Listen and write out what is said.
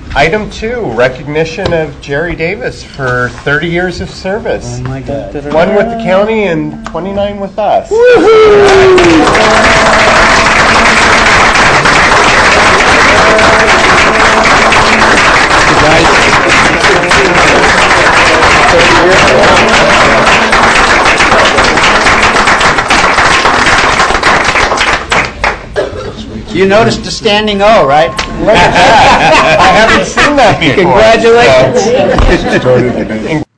Item 2, recognition of Jerry Davis for 30 years of service. Oh my God. 1 with the county and 29 with us. You noticed the standing O, right? Look at that. I haven't seen that before. Congratulations. So,